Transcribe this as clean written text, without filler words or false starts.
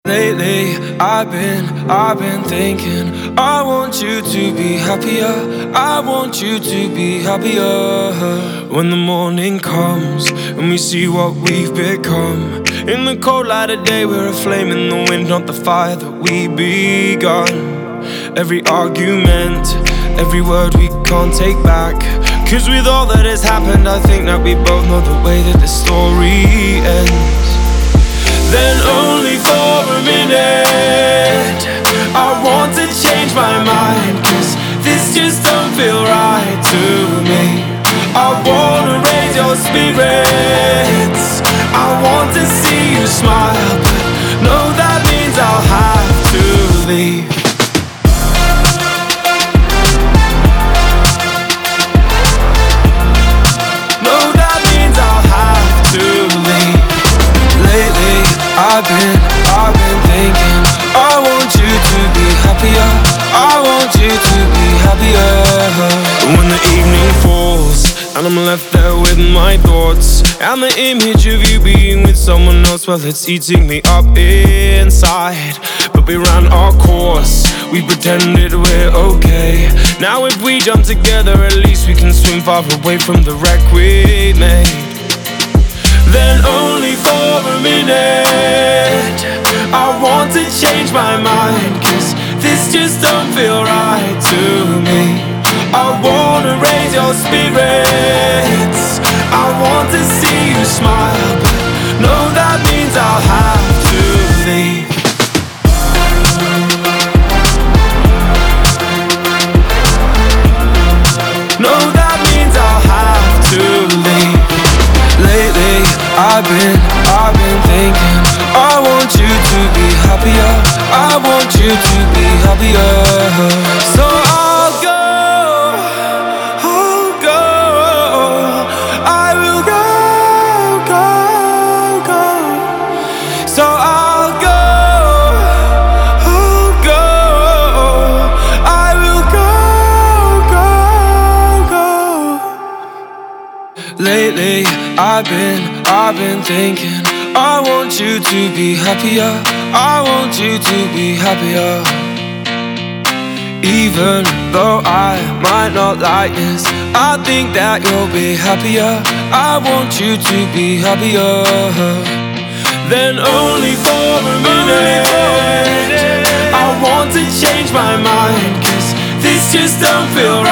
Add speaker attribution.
Speaker 1: Lately, I've been thinking I want you to be happier. I want you to be happier. When the morning comes and we see what we've become, in the cold light of day we're a flame in the wind, not the fire that we begun. Every argument, every word we can't take back, 'cause with all that has happened I think that we both know the way that the story ends. Then only for a minute I want to change my mind, 'cause this just don't feel right to me. I wanna raise your spirits, I want to see you smile, but no, that means I'll have to leave. No, that means I'll have to leave. Lately, I've been thinking I want you to be happier. I want you to be happier. When the evening falls and I'm left there with my thoughts, and the image of you being with someone else, well, it's eating me up inside. But we ran our course, we pretended we're okay. Now if we jump together, at least we can swim far away from the wreck we made. Then only for a minute I want to change my mind, 'cause this just don't feel right to me. I wanna raise your spirits, I want to see you smile, but no, that means I'll have to leave. No, that means I'll have to leave. Lately, I've been thinking I want you to be happier. I want you to be happier. So I'll go, I will go. So I'll go, I will go. Lately, I've been thinking I want you to be happier. I want you to be happier. Even though I might not like this, I think that you'll be happier. I want you to be happier. Then only for a minute I want to change my mind, 'cause this just don't feel